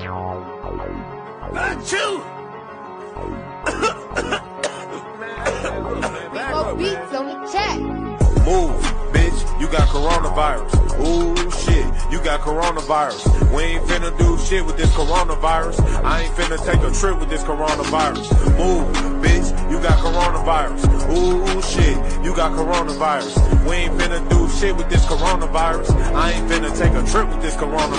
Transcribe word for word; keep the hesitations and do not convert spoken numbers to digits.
Achoo! More beats on the chat. Move, bitch, you got coronavirus. Ooh, shit, you got coronavirus. We ain't finna do shit with this coronavirus. I ain't finna take a trip with this coronavirus. Move, bitch, you got coronavirus. Ooh, shit, you got coronavirus. We ain't finna do shit with this coronavirus. I ain't finna take a trip with this coronavirus.